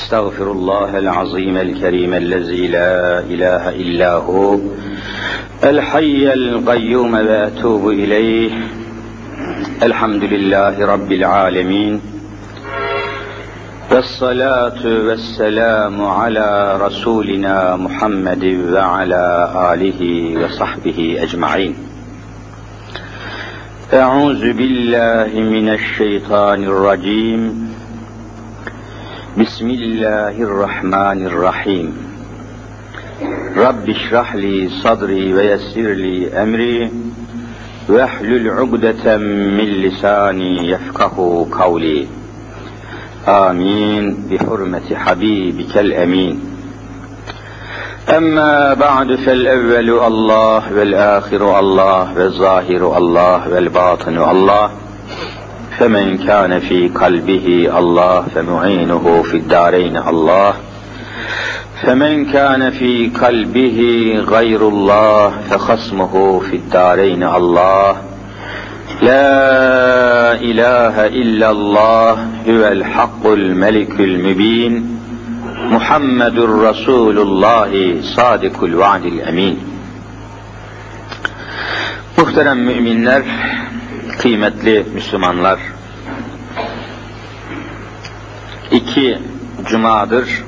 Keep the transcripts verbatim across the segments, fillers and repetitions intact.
أستغفر الله العظيم الكريم الذي لا إله إلا هو الحي القيوم وأتوب إليه. الحمد لله رب العالمين والصلاة والسلام على رسولنا محمد وعلى آله وصحبه أجمعين. أعوذ بالله من الشيطان الرجيم. بسم الله الرحمن الرحيم. رب اشرح لي صدري ويسر لي أمري واحلل عقدة من لساني يفقه قولي. آمين بحرمة حبيبك الأمين. أما بعد فالأول الله والآخر الله والظاهر الله والباطن الله، فمن كان في قلبه الله فمعينه في الدارين الله، فمن كان في قلبه غير الله فخصمه في الدارين الله. لا إله إلا الله هو الحق الملك المبين محمد رسول الله صادق الوعد الأمين. Muhterem müminler, kıymetli Müslümanlar, iki cumadır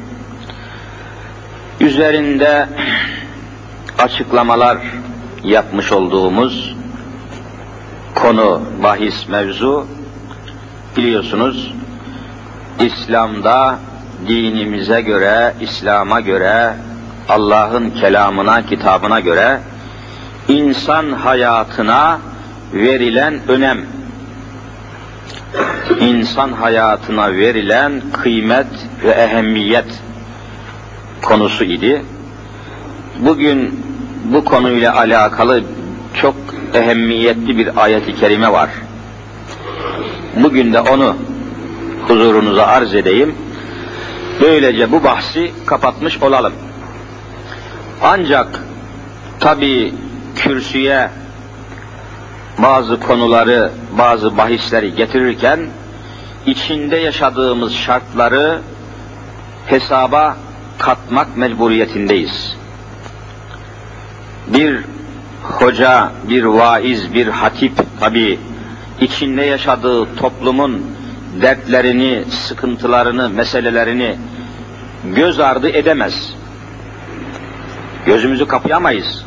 üzerinde açıklamalar yapmış olduğumuz konu, bahis, mevzu biliyorsunuz İslam'da dinimize göre, İslam'a göre, Allah'ın kelamına, kitabına göre insan hayatına verilen önem, insan hayatına verilen kıymet ve ehemmiyet konusu idi. Bugün bu konuyla alakalı çok ehemmiyetli bir ayet-i kerime var. Bugün de onu huzurunuza arz edeyim. Böylece bu bahsi kapatmış olalım. Ancak tabii kürsüye bazı konuları, bazı bahisleri getirirken içinde yaşadığımız şartları hesaba katmak mecburiyetindeyiz. Bir hoca, bir vaiz, bir hatip tabii içinde yaşadığı toplumun dertlerini, sıkıntılarını, meselelerini göz ardı edemez. Gözümüzü kapayamayız.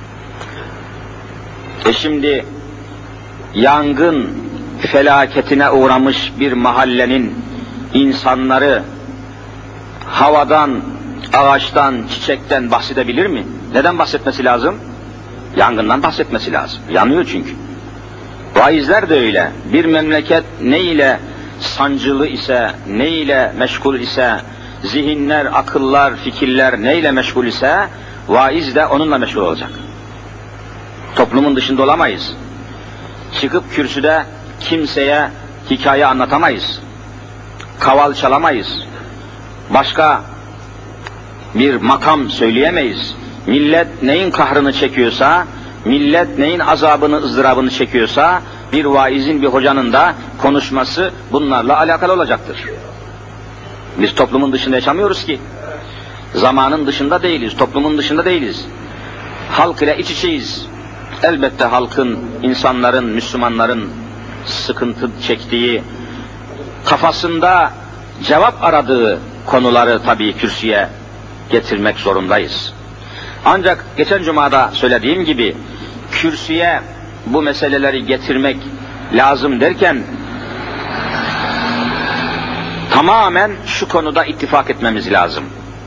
E şimdi yangın felaketine uğramış bir mahallenin insanları havadan, ağaçtan, çiçekten bahsedebilir mi? Neden bahsetmesi lazım? Yangından bahsetmesi lazım. Yanıyor çünkü. Vaizler de öyle. Bir memleket ne ile sancılı ise, ne ile meşgul ise, zihinler, akıllar, fikirler ne ile meşgul ise, vaiz de onunla meşgul olacak. Toplumun dışında olamayız. Çıkıp kürsüde kimseye hikaye anlatamayız. Kaval çalamayız. Başka bir makam söyleyemeyiz. Millet neyin kahrını çekiyorsa, millet neyin azabını, ızdırabını çekiyorsa, bir vaizin, bir hocanın da konuşması bunlarla alakalı olacaktır. Biz toplumun dışında yaşamıyoruz ki. Zamanın dışında değiliz, toplumun dışında değiliz. Halk ile iç içeyiz. Elbette halkın, insanların, Müslümanların sıkıntı çektiği, kafasında cevap aradığı konuları tabii kürsüye getirmek zorundayız. Ancak geçen cumada söylediğim gibi kürsüye bu meseleleri getirmek lazım derken tamamen şu konuda ittifak etmemiz lazım.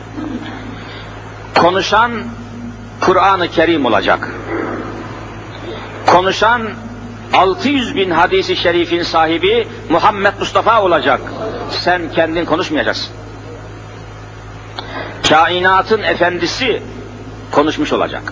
Konuşan Kur'an-ı Kerim olacak. Konuşan altı yüz bin hadisi şerifin sahibi Muhammed Mustafa olacak. Sen kendin konuşmayacaksın. Kainatın efendisi konuşmuş olacak.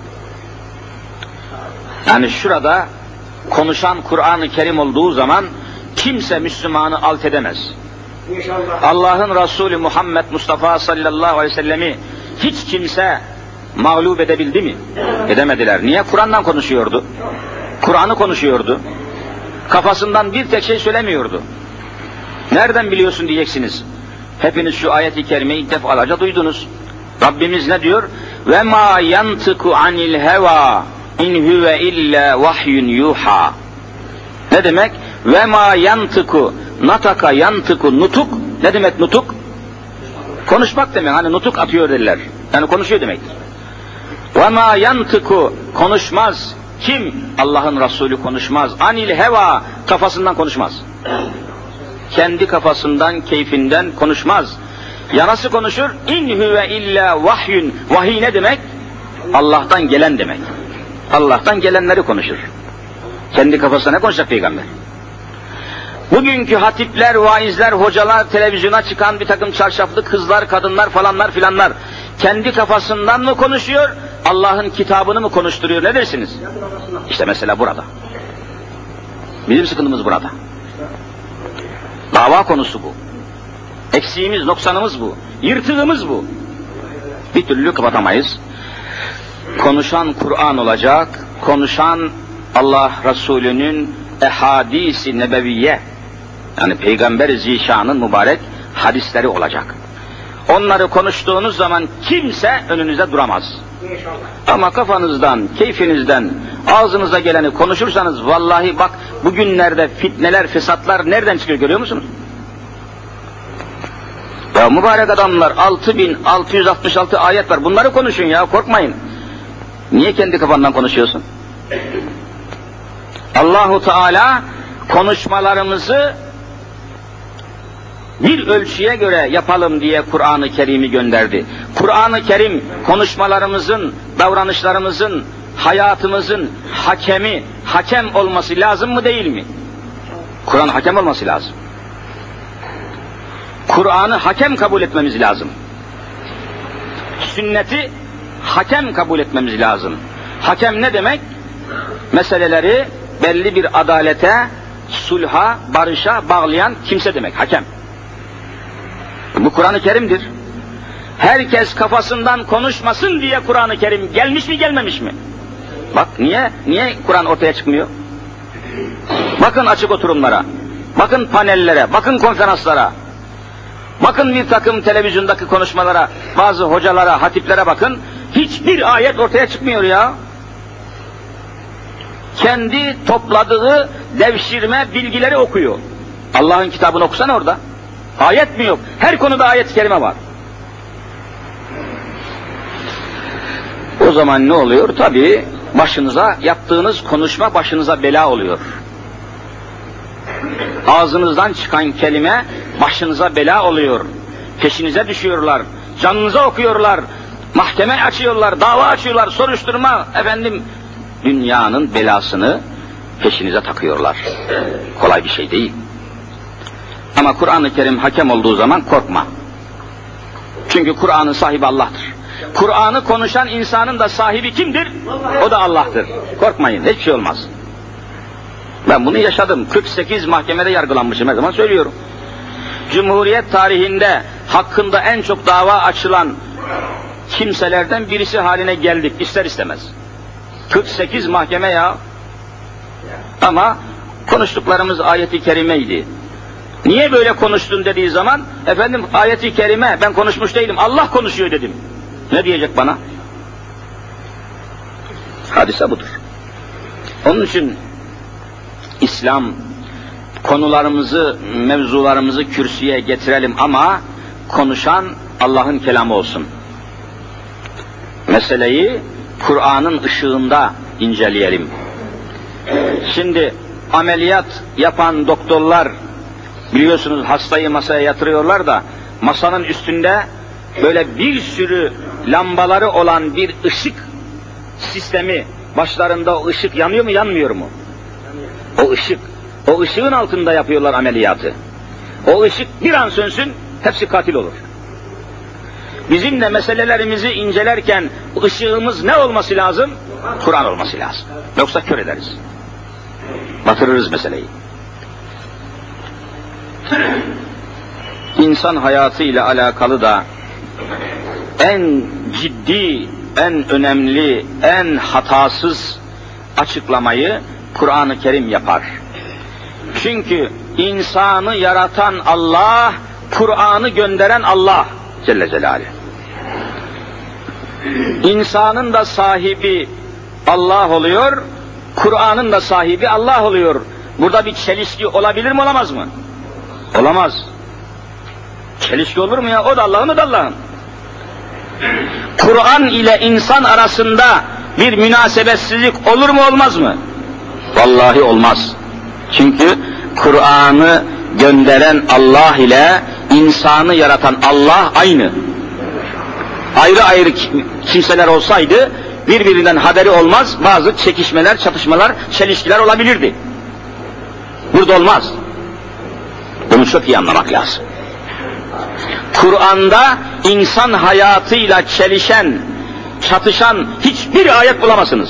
Yani şurada konuşan Kur'an-ı Kerim olduğu zaman kimse Müslümanı alt edemez. Allah'ın Resulü Muhammed Mustafa sallallahu aleyhi ve sellemi hiç kimse mağlup edebildi mi? Edemediler. Niye? Kur'an'dan konuşuyordu. Kur'an'ı konuşuyordu. Kafasından bir tek şey söylemiyordu. Nereden biliyorsun diyeceksiniz. Hepiniz şu ayet-i kerimeyi defalarca duydunuz. Rabbimiz ne diyor? Ve ma yantıku anil heva in huve illa vahyun yuha. Ne demek? Ve ma yantıku, nataka yantıku, nutuk. Ne demek nutuk? Konuşmak demek. Hani nutuk atıyor derler. Yani konuşuyor demektir. Ve ma yantıku, konuşmaz. Kim? Allah'ın Resulü konuşmaz. Anil heva, kafasından konuşmaz. Kendi kafasından, keyfinden konuşmaz. Ya nasıl konuşur? İn huve illa vahyun. Vahiy ne demek? Allah'tan gelen demek. Allah'tan gelenleri konuşur. Kendi kafasına ne konuşacak peygamber? Bugünkü hatipler, vaizler, hocalar, televizyona çıkan bir takım çarşaflı kızlar, kadınlar falanlar filanlar kendi kafasından mı konuşuyor, Allah'ın kitabını mı konuşturuyor, ne dersiniz? İşte mesela burada. Bizim sıkıntımız burada. Dava konusu bu. Eksiğimiz, noksanımız bu. Yırtığımız bu. Bir türlü kapatamayız. Konuşan Kur'an olacak, konuşan Allah Resulü'nün ehadis-i nebeviye, yani Peygamber-i Zişan'ın mübarek hadisleri olacak. Onları konuştuğunuz zaman kimse önünüze duramaz. Ama kafanızdan, keyfinizden, ağzınıza geleni konuşursanız vallahi bak bugünlerde fitneler, fesatlar nereden çıkıyor görüyor musunuz? Ya mübarek adamlar, altı bin altı yüz altmış altı ayet var, bunları konuşun ya, korkmayın. Niye kendi kafandan konuşuyorsun? Allahu Teala konuşmalarımızı bir ölçüye göre yapalım diye Kur'an-ı Kerim'i gönderdi. Kur'an-ı Kerim konuşmalarımızın, davranışlarımızın, hayatımızın hakemi, hakem olması lazım mı değil mi? Kur'an hakem olması lazım. Kur'an'ı hakem kabul etmemiz lazım. Sünneti hakem kabul etmemiz lazım. Hakem ne demek? Meseleleri belli bir adalete, sulha, barışa bağlayan kimse demek, hakem. Bu Kur'an-ı Kerim'dir. Herkes kafasından konuşmasın diye Kur'an-ı Kerim gelmiş mi gelmemiş mi? Bak niye, niye Kur'an ortaya çıkmıyor? Bakın açık oturumlara, bakın panellere, bakın konferanslara, bakın bir takım televizyondaki konuşmalara, bazı hocalara, hatiplere bakın, hiçbir ayet ortaya çıkmıyor ya. Kendi topladığı devşirme bilgileri okuyor. Allah'ın kitabını okusana orada. Ayet mi yok? Her konuda ayet-i kerime var. O zaman ne oluyor? Tabii başınıza, yaptığınız konuşma başınıza bela oluyor. Ağzınızdan çıkan kelime başınıza bela oluyor. Peşinize düşüyorlar. Canınıza okuyorlar. Mahkeme açıyorlar, dava açıyorlar, soruşturma, efendim, dünyanın belasını peşinize takıyorlar. Kolay bir şey değil. Ama Kur'an-ı Kerim hakem olduğu zaman korkma. Çünkü Kur'an'ın sahibi Allah'tır. Kur'an'ı konuşan insanın da sahibi kimdir? O da Allah'tır. Korkmayın, hiçbir şey olmaz. Ben bunu yaşadım. kırk sekiz mahkemede yargılanmışım, her zaman söylüyorum. Cumhuriyet tarihinde hakkında en çok dava açılan kimselerden birisi haline geldik, ister istemez. kırk sekiz mahkeme ya. Ama konuştuklarımız ayet-i kerimeydi. Niye böyle konuştun dediği zaman, efendim ayet-i kerime, ben konuşmuş değilim, Allah konuşuyor dedim. Ne diyecek bana? Hadise budur. Onun için İslam, konularımızı, mevzularımızı kürsüye getirelim ama konuşan Allah'ın kelamı olsun. Meseleyi Kur'an'ın ışığında inceleyelim. Şimdi ameliyat yapan doktorlar, biliyorsunuz hastayı masaya yatırıyorlar da masanın üstünde böyle bir sürü lambaları olan bir ışık sistemi, başlarında o ışık yanıyor mu yanmıyor mu? O ışık, o ışığın altında yapıyorlar ameliyatı. O ışık bir an sönsün, hepsi katil olur. Bizim de meselelerimizi incelerken ışığımız ne olması lazım? Kur'an olması lazım. Yoksa kör ederiz. Batırırız meseleyi. İnsan hayatıyla alakalı da en ciddi, en önemli, en hatasız açıklamayı Kur'an-ı Kerim yapar. Çünkü insanı yaratan Allah, Kur'an'ı gönderen Allah Celle Celaluhu. İnsanın da sahibi Allah oluyor, Kur'an'ın da sahibi Allah oluyor. Burada bir çelişki olabilir mi, olamaz mı? Olamaz. Çelişki olur mu ya? O da Allah'ın, o da Allah'ın. Kur'an ile insan arasında bir münasebetsizlik olur mu, olmaz mı? Vallahi olmaz. Çünkü Kur'an'ı gönderen Allah ile insanı yaratan Allah aynı. Ayrı ayrı kimseler olsaydı birbirinden haberi olmaz, bazı çekişmeler, çatışmalar, çelişkiler olabilirdi. Burada olmaz. Bunu çok iyi anlamak lazım. Kur'an'da insan hayatıyla çelişen, çatışan hiçbir ayet bulamazsınız.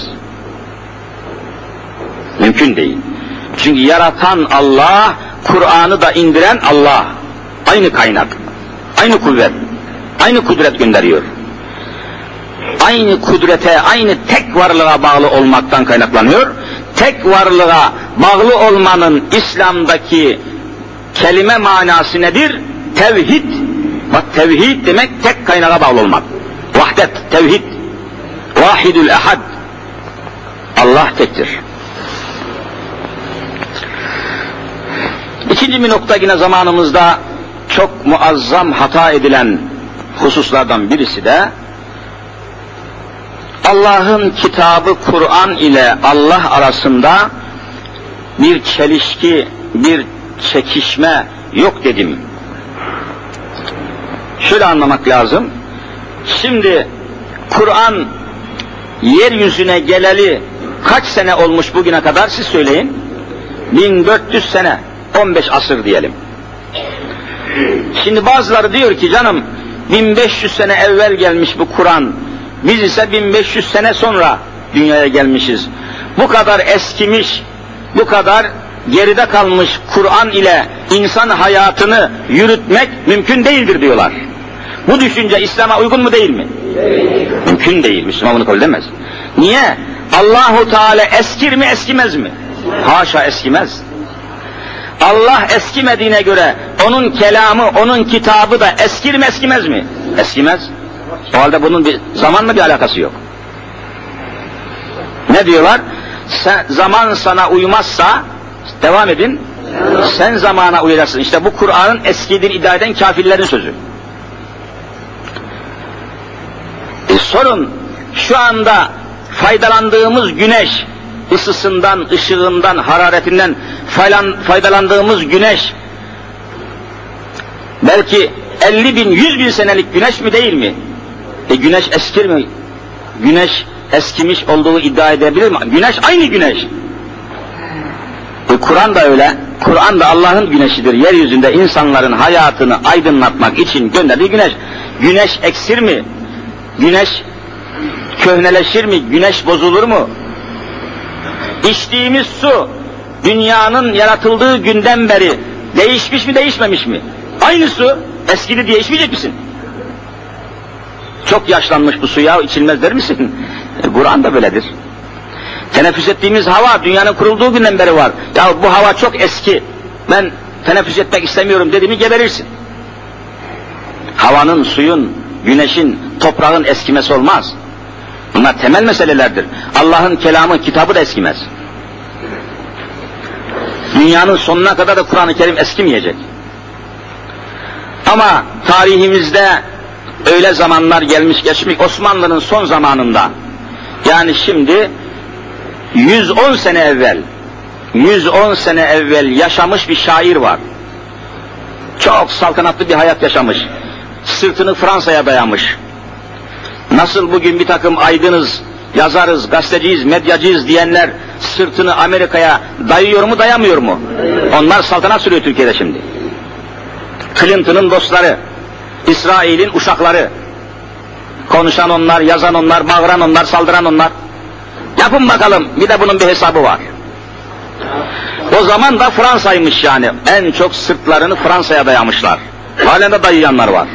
Mümkün değil. Çünkü yaratan Allah, Kur'an'ı da indiren Allah. Aynı kaynak, aynı kuvvet, aynı kudret gönderiyor. Aynı kudrete, aynı tek varlığa bağlı olmaktan kaynaklanıyor. Tek varlığa bağlı olmanın İslam'daki kelime manası nedir? Tevhid. Bak, tevhid demek tek kaynağa bağlı olmak. Vahdet, tevhid. Vahidül ehad. Allah tektir. İkinci bir nokta, yine zamanımızda çok muazzam hata edilen hususlardan birisi de Allah'ın kitabı Kur'an ile Allah arasında bir çelişki, bir çekişme yok dedim. Şöyle anlamak lazım. Şimdi Kur'an yeryüzüne geleli kaç sene olmuş bugüne kadar, siz söyleyin. bin dört yüz sene, on beş asır diyelim. Şimdi bazıları diyor ki canım bin beş yüz sene evvel gelmiş bu Kur'an. Biz ise bin beş yüz sene sonra dünyaya gelmişiz. Bu kadar eskimiş, bu kadar geride kalmış Kur'an ile insan hayatını yürütmek mümkün değildir diyorlar. Bu düşünce İslam'a uygun mu, değil mi? Değil. Mümkün değil. Müslüman bunu kabul edemez. Niye? Allahu Teala eskir mi, eskimez mi? Haşa, eskimez. Allah eskimediğine göre onun kelamı, onun kitabı da eskir mi, eskimez mi? Eskimez. O halde bunun bir zamanla bir alakası yok. Ne diyorlar? Sen, zaman sana uymazsa, devam edin, sen zamana uyacaksın. İşte bu Kur'an'ın eskidir iddia eden kafirlerin sözü. E sorun, şu anda faydalandığımız güneş ısısından, ışığından, hararetinden faydalandığımız güneş belki elli bin, yüz bin senelik güneş mi, değil mi? E güneş eskir mi? Güneş eskimiş olduğu iddia edebilir mi? Güneş aynı güneş. E Kur'an da öyle. Kur'an da Allah'ın güneşidir. Yeryüzünde insanların hayatını aydınlatmak için gönderdiği güneş. Güneş eksir mi? Güneş köhneleşir mi? Güneş bozulur mu? İçtiğimiz su dünyanın yaratıldığı günden beri değişmiş mi, değişmemiş mi? Aynı su. Eskidi diye içmeyecek misin? Çok yaşlanmış bu su ya, içilmez der misin? E, Kur'an da böyledir. Teneffüs ettiğimiz hava dünyanın kurulduğu günden beri var. Ya bu hava çok eski, ben teneffüs etmek istemiyorum dedi mi geberirsin. Havanın, suyun, güneşin, toprağın eskimesi olmaz. Bunlar temel meselelerdir. Allah'ın kelamı, kitabı da eskimez. Dünyanın sonuna kadar da Kur'an-ı Kerim eskimeyecek. Ama tarihimizde öyle zamanlar gelmiş geçmiş, Osmanlı'nın son zamanında, yani şimdi yüz on sene evvel, yüz on sene evvel yaşamış bir şair var. Çok saltanatlı bir hayat yaşamış. Sırtını Fransa'ya dayamış. Nasıl bugün bir takım aydınız, yazarız, gazeteciyiz, medyacıyız diyenler sırtını Amerika'ya dayıyor mu, dayamıyor mu? Onlar saltanat sürüyor Türkiye'de şimdi. Clinton'ın dostları, İsrail'in uşakları, konuşan onlar, yazan onlar, bağıran onlar, saldıran onlar. Yapın bakalım, bir de bunun bir hesabı var. O zaman da Fransa'ymış yani, en çok sırtlarını Fransa'ya dayamışlar. Halen de dayayanlar var.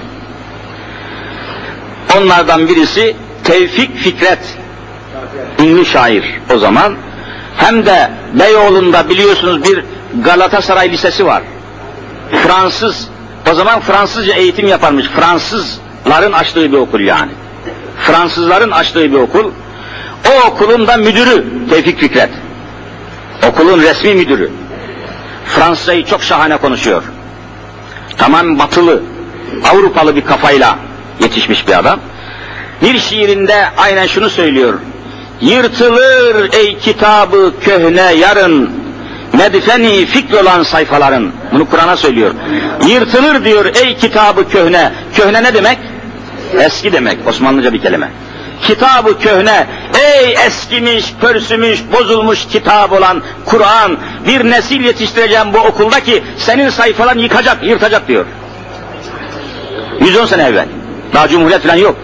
Onlardan birisi Tevfik Fikret, ünlü şair o zaman. Hem de Beyoğlu'nda biliyorsunuz bir Galatasaray Lisesi var. Fransız O zaman Fransızca eğitim yaparmış. Fransızların açtığı bir okul yani. Fransızların açtığı bir okul. O okulun da müdürü Tevfik Fikret. Okulun resmi müdürü. Fransızcayı çok şahane konuşuyor. Tamam batılı, Avrupalı bir kafayla yetişmiş bir adam. Bir şiirinde aynen şunu söylüyor. Yırtılır ey kitabı köhne yarın, medfeni fikr olan sayfaların. Bunu Kur'an'a söylüyor. Yırtılır diyor ey kitabı köhne. Köhne ne demek? Eski demek. Osmanlıca bir kelime. Kitabı köhne, ey eskimiş, pörsümüş, bozulmuş kitap olan Kur'an, bir nesil yetiştireceğim bu okulda ki senin sayfalarını yıkacak, yırtacak diyor. yüz on sene evvel. Daha cumhuriyet falan yok.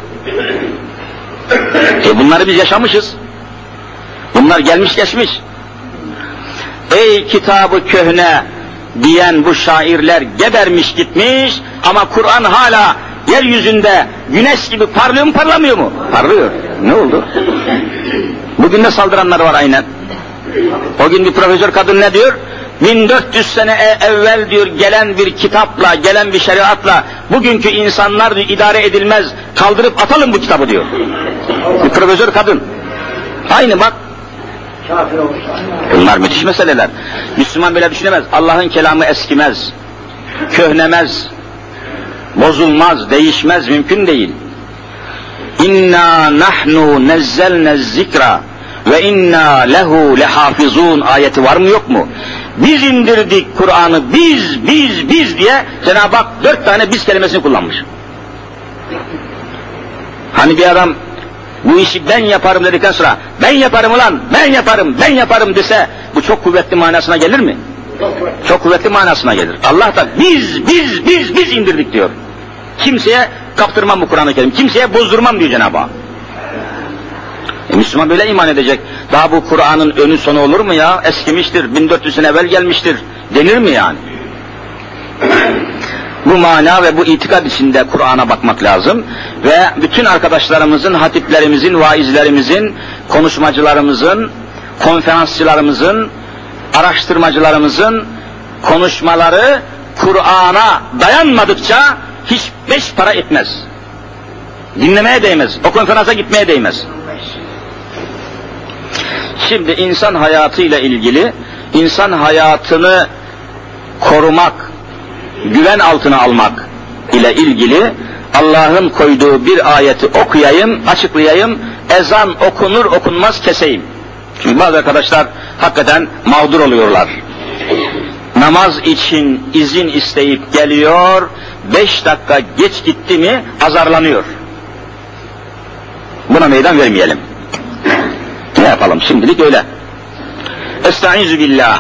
E bunları biz yaşamışız. Bunlar gelmiş geçmiş. Ey kitabı köhne diyen bu şairler gebermiş gitmiş ama Kur'an hala yeryüzünde güneş gibi parlıyor mu parlamıyor mu? Parlıyor. Ne oldu? Bugün de saldıranlar var aynen. O gün bir profesör kadın ne diyor? bin dört yüz sene evvel diyor gelen bir kitapla, gelen bir şeriatla bugünkü insanlar diyor, idare edilmez. Kaldırıp atalım bu kitabı diyor. Bir profesör kadın. Aynı bak. Bunlar müthiş meseleler. Müslüman böyle düşünemez. Allah'ın kelamı eskimez. Köhnemez. Bozulmaz, değişmez, mümkün değil. İnna nahnu nezzelne zikra ve inna lehu lehafizun ayeti var mı yok mu? Biz indirdik Kur'an'ı, biz, biz, biz diye Cenab-ı Hak dört tane biz kelimesini kullanmış. Hani bir adam bu işi ben yaparım dedikten sonra ben yaparım ulan, ben yaparım, ben yaparım dese bu çok kuvvetli manasına gelir mi? Çok kuvvetli manasına gelir. Allah da biz, biz, biz, biz indirdik diyor. Kimseye kaptırmam bu Kur'an-ı Kerim, kimseye bozdurmam diyor Cenab-ı Hak. E, Müslüman böyle iman edecek. Daha bu Kur'an'ın önü sonu olur mu ya? Eskimiştir, bin dört yüz sene evvel gelmiştir denir mi yani? Bu mana ve bu itikad içinde Kur'an'a bakmak lazım ve bütün arkadaşlarımızın, hatiplerimizin, vaizlerimizin, konuşmacılarımızın, konferansçılarımızın, araştırmacılarımızın konuşmaları Kur'an'a dayanmadıkça hiç beş para etmez. Dinlemeye değmez, o konferansa gitmeye değmez. Şimdi insan hayatıyla ilgili, insan hayatını korumak, güven altına almak ile ilgili Allah'ın koyduğu bir ayeti okuyayım, açıklayayım, ezan okunur okunmaz keseyim. Çünkü bazı arkadaşlar hakikaten mağdur oluyorlar. Namaz için izin isteyip geliyor, beş dakika geç gitti mi azarlanıyor. Buna meydan vermeyelim. Ne yapalım şimdilik öyle. Estaizu billah.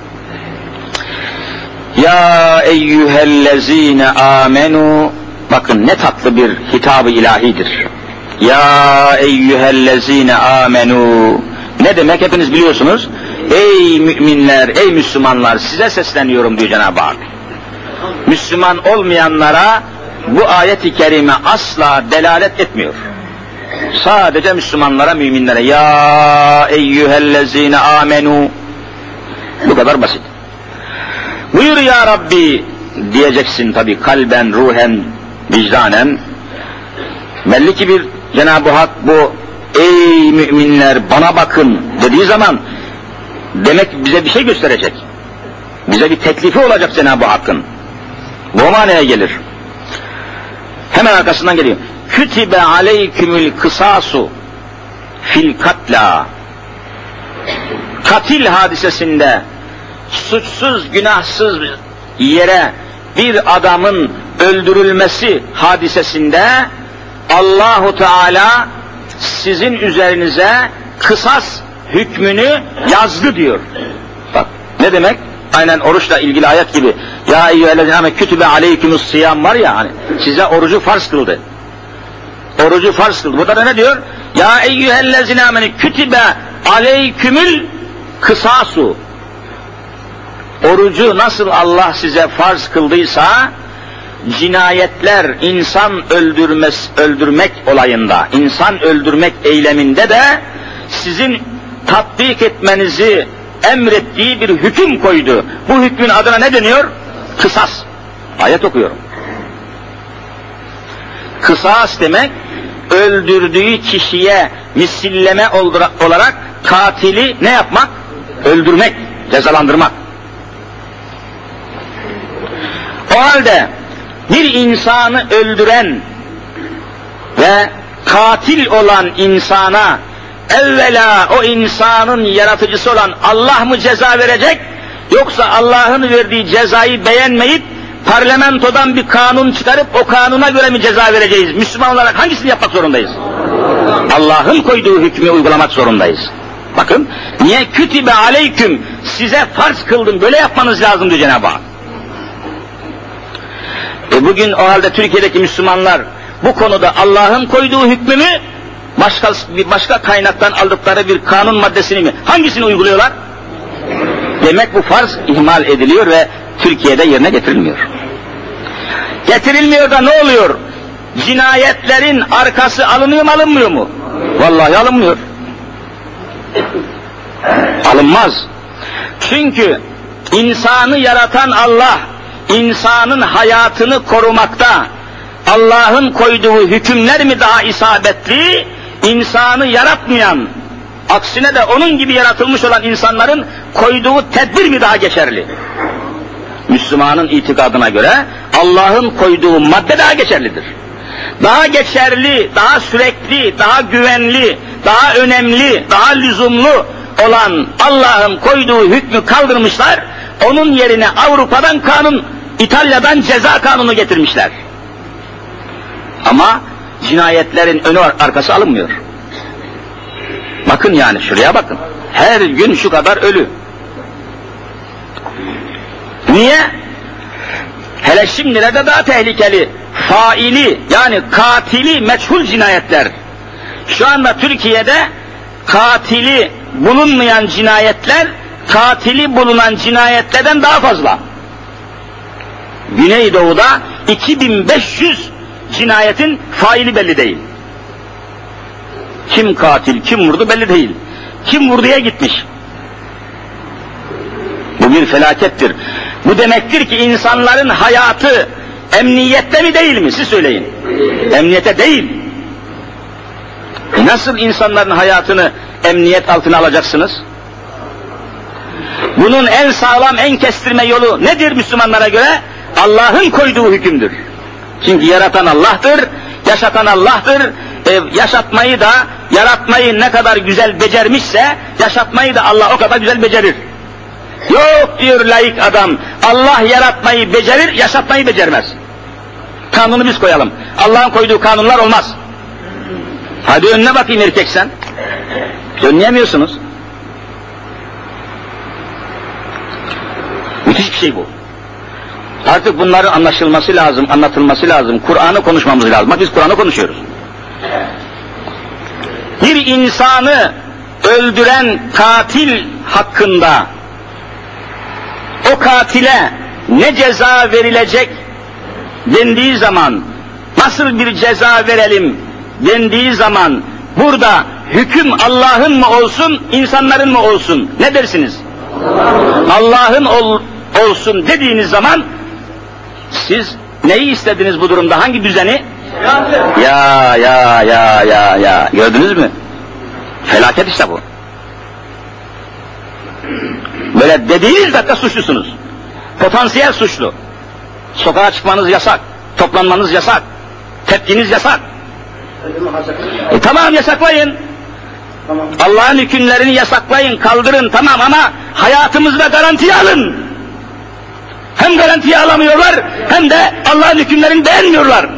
Ya eyyühellezine amenu, bakın ne tatlı bir hitab-ı ilahidir. Ya eyyühellezine amenu, ne demek hepiniz biliyorsunuz. Ey müminler, ey Müslümanlar size sesleniyorum diyor Cenab-ı Hak. Müslüman olmayanlara bu ayet-i kerime asla delalet etmiyor. Sadece Müslümanlara, müminlere ya eyyühellezine amenu, bu kadar basit. Buyur ya Rabbi diyeceksin tabi kalben, ruhen, vicdanen. Belli ki bir Cenab-ı Hak bu ey müminler bana bakın dediği zaman demek bize bir şey gösterecek. Bize bir teklifi olacak Cenab-ı Hakk'ın. Bu manaya gelir. Hemen arkasından geliyor. Kütibe aleykümül kısasu fil katla. Katil hadisesinde suçsuz, günahsız yere bir adamın öldürülmesi hadisesinde Allahu Teala sizin üzerinize kısas hükmünü yazdı diyor. Bak ne demek? Aynen oruçla ilgili ayet gibi. Ya eyyühellezine kütübe aleykümüs siyam var ya hani size orucu farz kıldı. Orucu farz kıldı. Burada da ne diyor? Ya eyyühellezine kütübe aleykümül kısasu. Orucu nasıl Allah size farz kıldıysa cinayetler, insan öldürmez, öldürmek olayında, insan öldürmek eyleminde de sizin tatbik etmenizi emrettiği bir hüküm koydu. Bu hükmün adına ne deniyor? Kısas. Ayet okuyorum. Kısas demek, öldürdüğü kişiye misilleme olarak katili ne yapmak? Öldürmek, cezalandırmak. O halde bir insanı öldüren ve katil olan insana evvela o insanın yaratıcısı olan Allah mı ceza verecek, yoksa Allah'ın verdiği cezayı beğenmeyip parlamentodan bir kanun çıkarıp o kanuna göre mi ceza vereceğiz? Müslüman olarak hangisini yapmak zorundayız? Allah'ın koyduğu hükmü uygulamak zorundayız. Bakın, niye kütübe aleyküm, size farz kıldım, böyle yapmanız lazım diyor Cenab-ı Hak. E bugün o halde Türkiye'deki Müslümanlar bu konuda Allah'ın koyduğu hükmü mü, başka bir başka kaynaktan aldıkları bir kanun maddesini mi, hangisini uyguluyorlar? Demek bu farz ihmal ediliyor ve Türkiye'de yerine getirilmiyor. Getirilmiyor da ne oluyor? Cinayetlerin arkası alınıyor mu, alınmıyor mu? Vallahi alınmıyor. Alınmaz. Çünkü insanı yaratan Allah, insanın hayatını korumakta Allah'ın koyduğu hükümler mi daha isabetli, insanı yaratmayan, aksine de onun gibi yaratılmış olan insanların koyduğu tedbir mi daha geçerli? Müslümanın itikadına göre Allah'ın koyduğu madde daha geçerlidir. Daha geçerli, daha sürekli, daha güvenli, daha önemli, daha lüzumlu olan Allah'ın koyduğu hükmü kaldırmışlar, onun yerine Avrupa'dan kanun, İtalya'dan ceza kanunu getirmişler. Ama cinayetlerin önü arkası alınmıyor. Bakın yani, şuraya bakın. Her gün şu kadar ölü. Niye? Hele şimdilerde daha tehlikeli. Faili, yani katili meçhul cinayetler. Şu anda Türkiye'de katili bulunmayan cinayetler, katili bulunan cinayetlerden daha fazla. Güneydoğu'da iki bin beş yüz cinayetin faili belli değil. Kim katil, kim vurdu belli değil. Kim vurduya gitmiş. Bu bir felakettir. Bu demektir ki insanların hayatı emniyette mi değil mi? Siz söyleyin. Emniyete değil. Nasıl insanların hayatını emniyet altına alacaksınız? Bunun en sağlam, en kestirme yolu nedir Müslümanlara göre? Allah'ın koyduğu hükümdür. Çünkü yaratan Allah'tır, yaşatan Allah'tır. E, yaşatmayı da, yaratmayı ne kadar güzel becermişse, yaşatmayı da Allah o kadar güzel becerir. Yok diyor laik adam, Allah yaratmayı becerir, yaşatmayı becermez. Kanunu biz koyalım. Allah'ın koyduğu kanunlar olmaz. Hadi önüne bakayım erkek sen. Önleyemiyorsunuz. Müthiş bir şey bu. Artık bunların anlaşılması lazım, anlatılması lazım. Kur'an'ı konuşmamız lazım. Bak biz Kur'an'ı konuşuyoruz. Bir insanı öldüren katil hakkında o katile ne ceza verilecek dendiği zaman, nasıl bir ceza verelim dendiği zaman, burada hüküm Allah'ın mı olsun, insanların mı olsun? Ne dersiniz? Allah'ın ol, olsun dediğiniz zaman siz neyi istediniz bu durumda? Hangi düzeni? Ya ya ya ya ya gördünüz mü? Felaket işte bu. Böyle dediğiniz dakika suçlusunuz. Potansiyel suçlu. Sokağa çıkmanız yasak, toplanmanız yasak, tepkiniz yasak. E tamam, yasaklayın. Tamam. Allah'ın hükümlerini yasaklayın, kaldırın, tamam, ama hayatımızı da garantiye alın. Hem garantiye alamıyorlar, hem de Allah'ın hükümlerini beğenmiyorlar.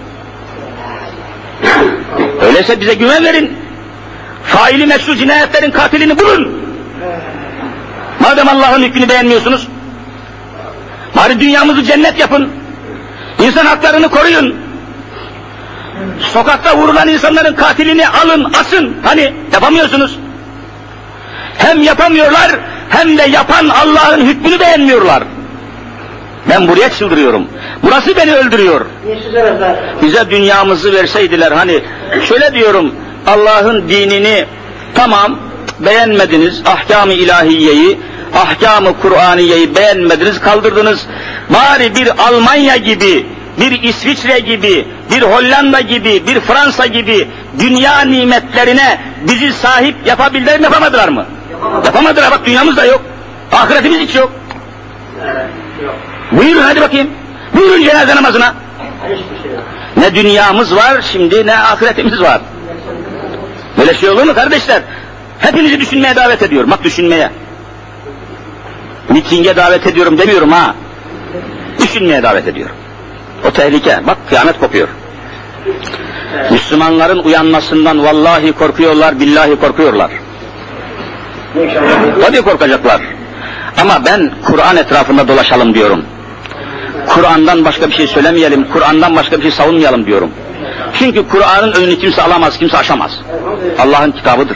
Öyleyse bize güven verin. Faili meşru cinayetlerin katilini bulun. Madem Allah'ın hükmünü beğenmiyorsunuz, bari dünyamızı cennet yapın. İnsan haklarını koruyun. Sokakta vurulan insanların katilini alın, asın. Hani yapamıyorsunuz. Hem yapamıyorlar, hem de yapan Allah'ın hükmünü beğenmiyorlar. Ben buraya çıldırıyorum. Burası beni öldürüyor. Bize dünyamızı verseydiler, hani şöyle diyorum, Allah'ın dinini tamam beğenmediniz, ahkam-ı ilahiyeyi, ahkam-ı Kur'aniyeyi beğenmediniz, kaldırdınız. Bari bir Almanya gibi bir İsviçre gibi, bir Hollanda gibi, bir Fransa gibi dünya nimetlerine bizi sahip yapabildiler mi, yapamadılar mı? Yapamadılar. Yapamadılar, bak dünyamız da yok. Ahiretimiz hiç yok. Evet, yok. Buyurun hadi bakayım. Buyurun cenaze namazına. Şey ne dünyamız var şimdi, ne ahiretimiz var. Böyle şey olur mu kardeşler? Hepinizi düşünmeye davet ediyorum. Bak düşünmeye. Mitinge davet ediyorum demiyorum ha. Düşünmeye davet ediyorum. O tehlike. Bak kıyamet kopuyor. Müslümanların uyanmasından vallahi korkuyorlar, billahi korkuyorlar. Tabii korkacaklar. Ama ben Kur'an etrafında dolaşalım diyorum. Kur'an'dan başka bir şey söylemeyelim, Kur'an'dan başka bir şey savunmayalım diyorum. Çünkü Kur'an'ın önünü kimse alamaz, kimse aşamaz. Allah'ın kitabıdır.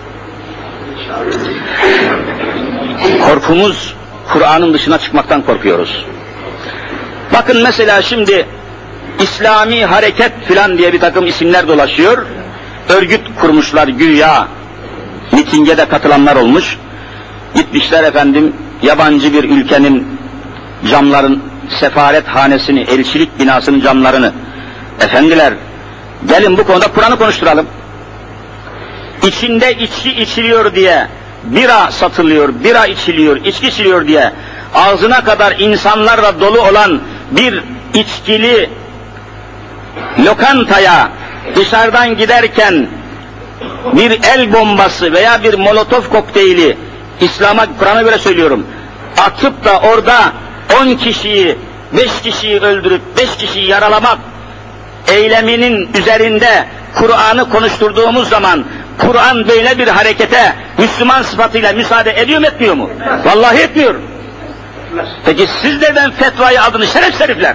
Korkumuz, Kur'an'ın dışına çıkmaktan korkuyoruz. Bakın mesela şimdi İslami Hareket filan diye bir takım isimler dolaşıyor. Örgüt kurmuşlar güya. Mitinge de katılanlar olmuş. Gitmişler efendim yabancı bir ülkenin camların, sefaret hanesini, elçilik binasının camlarını. Efendiler gelin bu konuda Kur'an'ı konuşturalım. İçinde içki içiliyor diye bira satılıyor, bira içiliyor, içki içiliyor diye ağzına kadar insanlarla dolu olan bir içkili lokantaya dışarıdan giderken bir el bombası veya bir molotof kokteyli, İslam'a, Kur'an'a göre söylüyorum, atıp da orada on kişiyi, beş kişiyi öldürüp beş kişiyi yaralamak eyleminin üzerinde Kur'an'ı konuşturduğumuz zaman Kur'an böyle bir harekete Müslüman sıfatıyla müsaade ediyor mu, etmiyor mu? Vallahi etmiyor. Peki siz neden fetvayı aldınız şerefsiz herifler?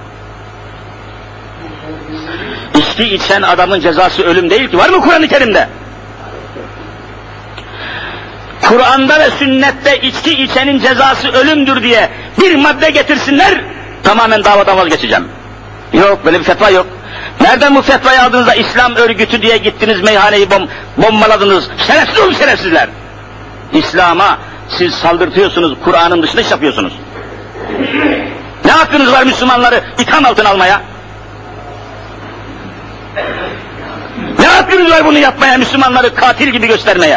İçki içen adamın cezası ölüm değil ki. Var mı Kur'an-ı Kerim'de? Kur'an'da ve sünnette içki içenin cezası ölümdür diye bir madde getirsinler, tamamen davadan vazgeçeceğim. Yok, böyle bir fetva yok. Nereden bu fetvayı aldığınızda İslam örgütü diye gittiniz meyhaneyi bom bombaladınız? Şerefsiz olun şerefsizler. İslam'a siz saldırtıyorsunuz, Kur'an'ın dışında iş yapıyorsunuz. Ne hakkınız var Müslümanları itham altına almaya? Ne hakkınız var bunu yapmaya, Müslümanları katil gibi göstermeye?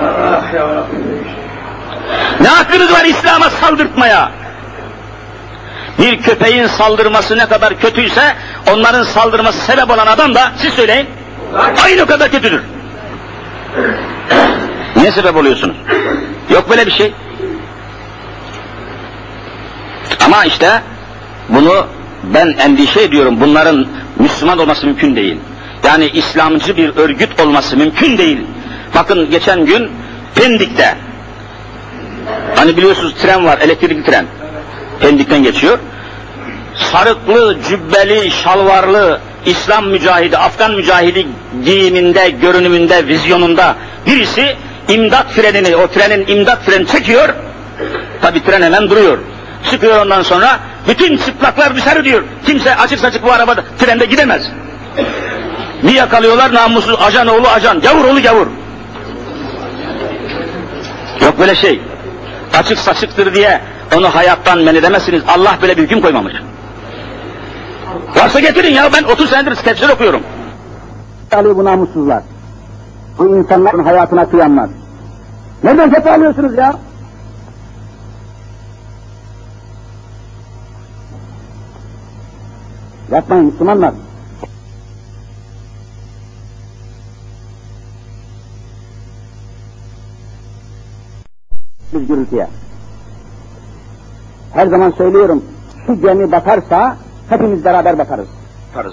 Ne hakkınız var İslam'a saldırtmaya? Bir köpeğin saldırması ne kadar kötüyse, onların saldırması sebep olan adam da, siz söyleyin, aynı o kadar kötüdür. Niye sebep oluyorsunuz? Yok böyle bir şey. Ama işte bunu ben endişe ediyorum, bunların Müslüman olması mümkün değil. Yani İslamcı bir örgüt olması mümkün değil. Bakın geçen gün Pendik'te, hani biliyorsunuz tren var, elektrikli tren, Pendik'ten geçiyor. Sarıklı, cübbeli, şalvarlı, İslam mücahidi, Afgan mücahidi giyiminde, görünümünde, vizyonunda birisi imdat frenini, o trenin imdat freni çekiyor. Tabi tren hemen duruyor. Çıkıyor ondan sonra, bütün çıplaklar dışarı diyor. Kimse açık saçık bu arabada, trende gidemez. Bir yakalıyorlar, namussuz ajan oğlu ajan, gavur oğlu gavur. Yok böyle şey. Açık saçıktır diye onu hayattan men edemezsiniz. Allah böyle bir hüküm koymamış. Varsa getirin ya, ben otuz senedir tefsir okuyorum. alıyor bu namussuzlar. Bu insanların hayatına kıyanlar. Nereden fetva alıyorsunuz ya? Yapmayın Müslümanlar. Bir gürültüye. Her zaman söylüyorum, şu gemi batarsa hepimiz beraber batarız. Batarız.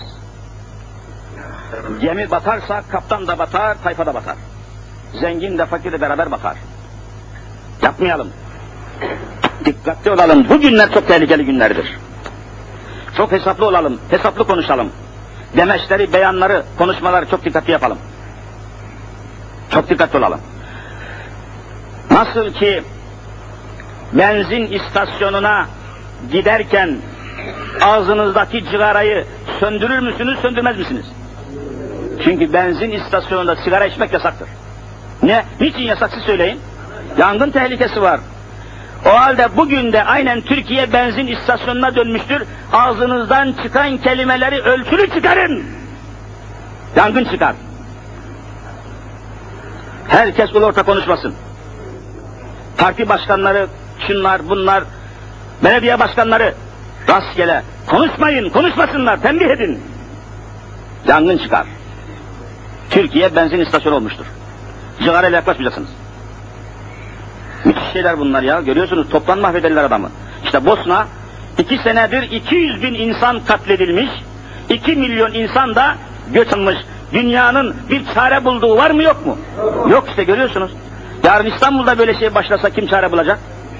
Gemi batarsa kaptan da batar, tayfa da batar. Zengin de fakir de beraber batar. Yapmayalım. Dikkatli olalım. Bu günler çok tehlikeli günlerdir. Çok hesaplı olalım, hesaplı konuşalım. Demeçleri, beyanları, konuşmaları çok dikkatli yapalım. Çok dikkatli olalım. Nasıl ki benzin istasyonuna giderken ağzınızdaki cigarayı söndürür müsünüz, söndürmez misiniz? Çünkü benzin istasyonunda sigara içmek yasaktır. Ne? Niçin yasak, siz söyleyin? Yangın tehlikesi var. O halde bugün de aynen Türkiye benzin istasyonuna dönmüştür. Ağzınızdan çıkan kelimeleri ölçülü çıkarın. Yangın çıkar. Herkes ulu orta konuşmasın. Parti başkanları, şunlar, bunlar, belediye başkanları rastgele konuşmayın, konuşmasınlar, tembih edin. Yangın çıkar. Türkiye benzin istasyonu olmuştur. Cigarayla yaklaşmayacaksınız. Müthiş şeyler bunlar ya, görüyorsunuz, toptan mahvederler adamı. İşte Bosna, iki senedir iki yüz bin insan katledilmiş, iki milyon insan da göç almış. Dünyanın bir çare bulduğu var mı yok mu? Yok, yok işte, görüyorsunuz. Yarın İstanbul'da böyle şey başlasa kim çare bulacak?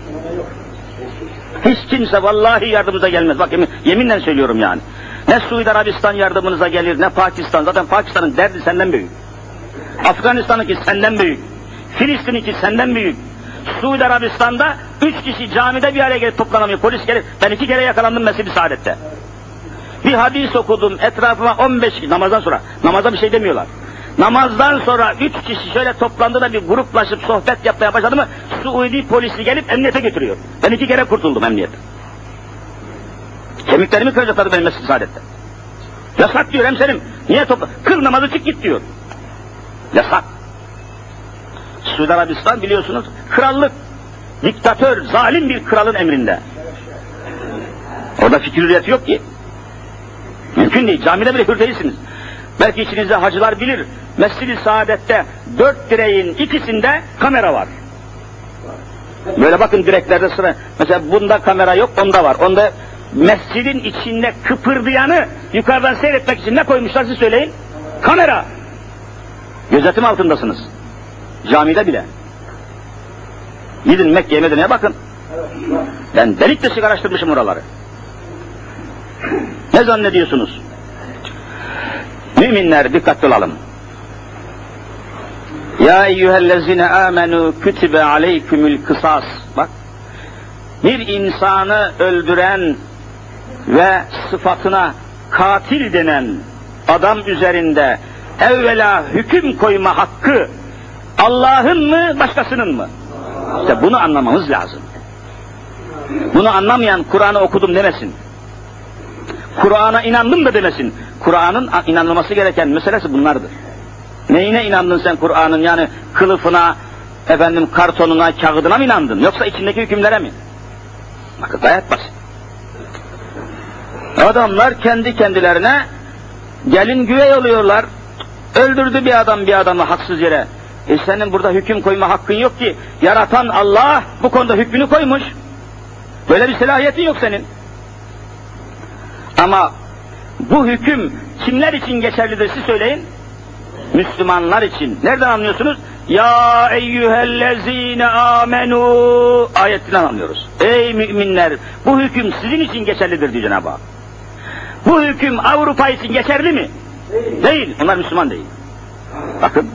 Hiç kimse vallahi yardımımıza gelmez. Bak yemin, yeminle söylüyorum yani. Ne Suudi Arabistan yardımınıza gelir, ne Pakistan. Zaten Pakistan'ın derdi senden büyük. Afganistan'ınki senden büyük. Filistin'inki senden büyük. Suudi Arabistan'da üç kişi camide bir araya gelip toplanamıyor. Polis gelir. Ben iki kere yakalandım Mescid-i Saadet'te. Bir hadis okudum, etrafıma on beş kişi, namazdan sonra. Namaza bir şey demiyorlar. Namazdan sonra üç kişi şöyle toplandı da bir gruplaşıp sohbet yapmaya başladı mı, Suudi polisi gelip emniyete götürüyor. Ben iki kere kurtuldum emniyete. Kemiklerimi kıracaklardı benim Mescid-i Saadet'te. Yasak diyor hemşerim. Niye topla? Kıl namazı, çık git diyor. Yasak. Suudi Arabistan biliyorsunuz krallık, diktatör, zalim bir kralın emrinde. Orada fikir hürriyeti yok ki. Mümkün değil. Camide bile hür değilsiniz. Belki içinizde hacılar bilir. Mescid-i Saadet'te dört direğin ikisinde kamera var. Böyle bakın direklerde sıra. Mesela bunda kamera yok, onda var. Onda mescidin içinde kıpırdayanı yukarıdan seyretmek için ne koymuşlar siz söyleyin? Kamera. Gözetim altındasınız. Camide bile. Gidin Mekke'ye, Medine'ye bakın. Ben delik deşik araştırmışım oraları. Ne zannediyorsunuz? Müminler dikkatli olalım. Ya eyyühellezine amenu kütübe aleykümül kısas. Bak, bir insanı öldüren ve sıfatına katil denen adam üzerinde evvela hüküm koyma hakkı Allah'ın mı başkasının mı? İşte bunu anlamamız lazım. Bunu anlamayan Kur'an'ı okudum demesin. Kur'an'a inandım da demesin. Kur'an'ın inanılması gereken meselesi bunlardır. Neyine inandın sen Kur'an'ın? Yani kılıfına, efendim kartonuna, kağıdına mı inandın? Yoksa içindeki hükümlere mi? Bakın gayet basit. Adamlar kendi kendilerine gelin güvey oluyorlar. Öldürdü bir adam bir adamı haksız yere. E senin burada hüküm koyma hakkın yok ki. Yaratan Allah bu konuda hükmünü koymuş. Böyle bir selahiyetin yok senin. Ama bu hüküm kimler için geçerlidir siz söyleyin? Müslümanlar için. Nereden anlıyorsunuz? Ya eyyühellezine amenu ayetinden anlıyoruz. Ey müminler, bu hüküm sizin için geçerlidir diyor Cenab-ı Hak. Bu hüküm Avrupa için geçerli mi? Değil. Değil. Onlar Müslüman değil. Bakın.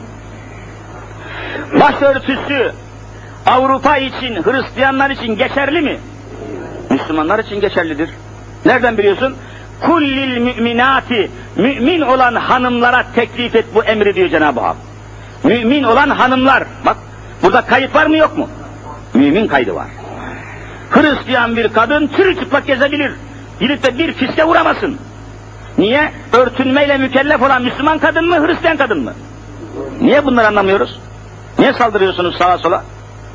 Başörtüsü Avrupa için, Hristiyanlar için geçerli mi? Müslümanlar için geçerlidir. Nereden biliyorsun? Kullil müminati, mümin olan hanımlara teklif et bu emri diyor Cenab-ı Hak. Mümin olan hanımlar, bak burada kayıt var mı yok mu? Mümin kaydı var. Hristiyan bir kadın çırılçıplak gezebilir. Gidip de bir fiske uğramasın. Niye? Örtünmeyle mükellef olan Müslüman kadın mı, Hristiyan kadın mı? Niye bunları anlamıyoruz? Niye saldırıyorsunuz sağa sola?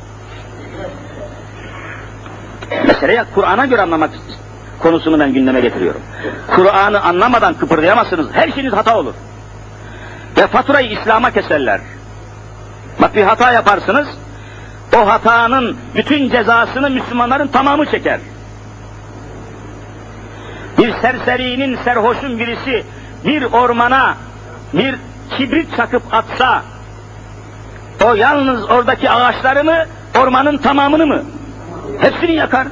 Meseleyi Kur'an'a göre anlamak konusunu ben gündeme getiriyorum. Kur'an'ı anlamadan kıpırdayamazsınız. Her şeyiniz hata olur. Ve faturayı İslam'a keserler. Bak bir hata yaparsınız, o hatanın bütün cezasını Müslümanların tamamı çeker. Bir serserinin, serhoşun birisi bir ormana bir kibrit çakıp atsa, o yalnız oradaki ağaçları mı, ormanın tamamını mı? Hepsini yakar.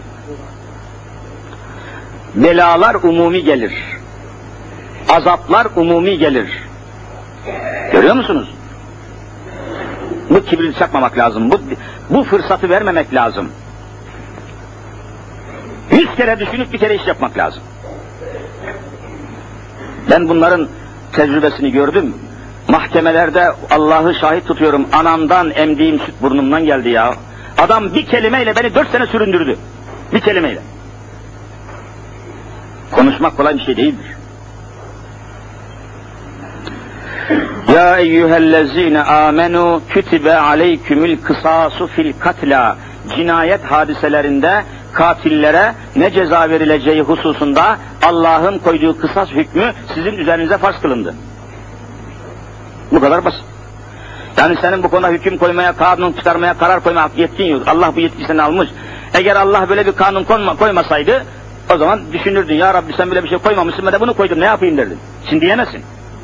Belalar umumi gelir. Azaplar umumi gelir. Görüyor musunuz? Bu kibrit çakmamak lazım. Bu, bu fırsatı vermemek lazım. Yüz kere düşünüp bir kere iş yapmak lazım. Ben bunların tecrübesini gördüm. Mahkemelerde Allah'ı şahit tutuyorum. Anamdan emdiğim süt burnumdan geldi ya. Adam bir kelimeyle beni dört sene süründürdü. Bir kelimeyle. Konuşmak kolay bir şey değildir. Ya eyyühellezine amenu kütibe aleykümül kısasu fil katla. Cinayet hadiselerinde katillere ne ceza verileceği hususunda Allah'ın koyduğu kısas hükmü sizin üzerinize farz kılındı. Bu kadar basit. Yani senin bu konuda hüküm koymaya, kanun çıkarmaya, karar koymaya yetkin yok. Allah bu yetkiyi sana almış. Eğer Allah böyle bir kanun koyma, koymasaydı o zaman düşünürdün, ya Rabbi sen böyle bir şey koymamışsın, ben de bunu koydum, ne yapayım derdin. Şimdi diyemezsin.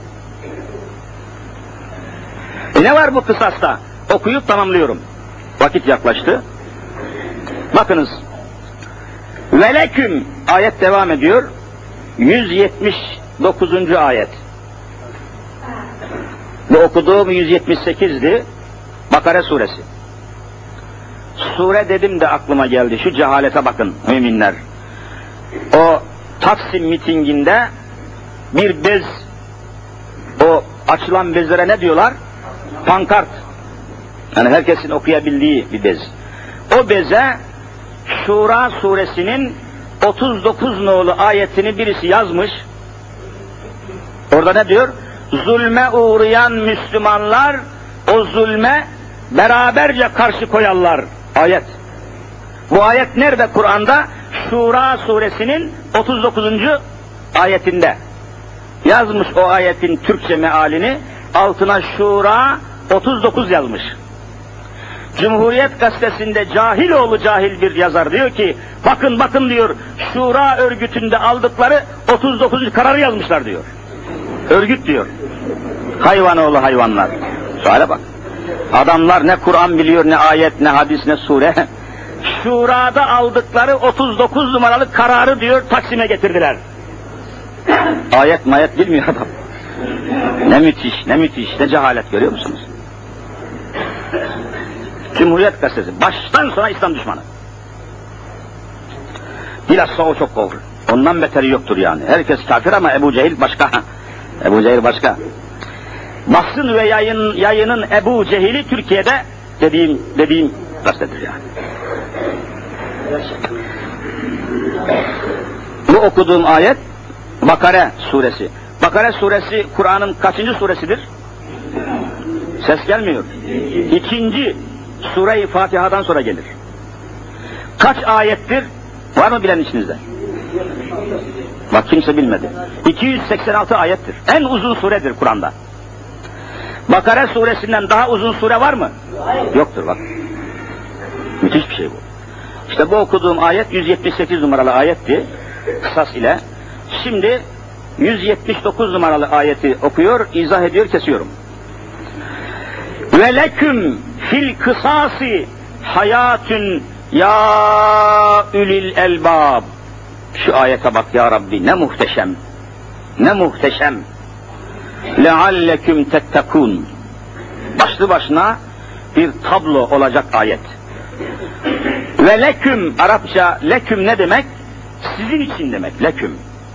E ne var bu kısasta? Okuyup tamamlıyorum. Vakit yaklaştı. Bakınız. Veleküm ayet devam ediyor. yüz yetmiş dokuzuncu ayet. Bu okuduğum yüz yetmiş sekizdi. Bakara suresi. Sure dedim de aklıma geldi. Şu cehalete bakın müminler. O Taksim mitinginde bir bez, o açılan bezlere ne diyorlar? Pankart. Yani herkesin okuyabildiği bir bez. O beze Şura suresinin otuz dokuz nolu ayetini birisi yazmış. Orada ne diyor? Zulme uğrayan Müslümanlar o zulme beraberce karşı koyarlar. Ayet. Bu ayet nerede Kur'an'da? Şura suresinin otuz dokuzuncu ayetinde. Yazmış o ayetin Türkçe mealini, altına Şura otuz dokuz yazmış. Cumhuriyet gazetesinde Cahiloğlu cahil bir yazar diyor ki, bakın bakın diyor, Şura örgütünde aldıkları otuz dokuzuncu kararı yazmışlar diyor. Örgüt diyor. Hayvanoğlu hayvanlar. Söyle bak. Adamlar ne Kur'an biliyor, ne ayet, ne hadis, ne sure. Şura'da aldıkları otuz dokuz numaralı kararı diyor Taksim'e getirdiler. Ayet mayet bilmiyor adam. Ne müthiş, ne müthiş, ne cehalet, görüyor musunuz? Cumhuriyet gazetesi baştan sona İslam düşmanı. Bilhassa o çok kofur. Ondan beteri yoktur yani. Herkes kafir ama Ebu Cehil başka. Ebu Cehil başka. Basın ve yayın, yayının Ebu Cehil'i Türkiye'de dediğim dediğim gazetedir yani. Bu okuduğum ayet Bakara suresi. Bakara suresi Kur'an'ın kaçıncı suresidir? Ses gelmiyor. İkinci Sure-i Fatiha'dan sonra gelir. Kaç ayettir? Var mı bilen içinizde? Bak kimse bilmedi. iki yüz seksen altı ayettir. En uzun suredir Kur'an'da. Bakara suresinden daha uzun sure var mı? Yoktur bak. Müthiş bir şey bu. İşte bu okuduğum ayet yüz yetmiş sekiz numaralı ayetti. Kısas ile. Şimdi yüz yetmiş dokuz numaralı ayeti okuyor, izah ediyor, kesiyorum. Ve leküm fil kısasi hayatun ya ülil elbab. Şu ayete bak ya Rabbi, ne muhteşem. Ne muhteşem. Lealleküm tettekûn. Başlı başına bir tablo olacak ayet. Ve leküm, Arapça leküm ne demek? Sizin için demek, leküm.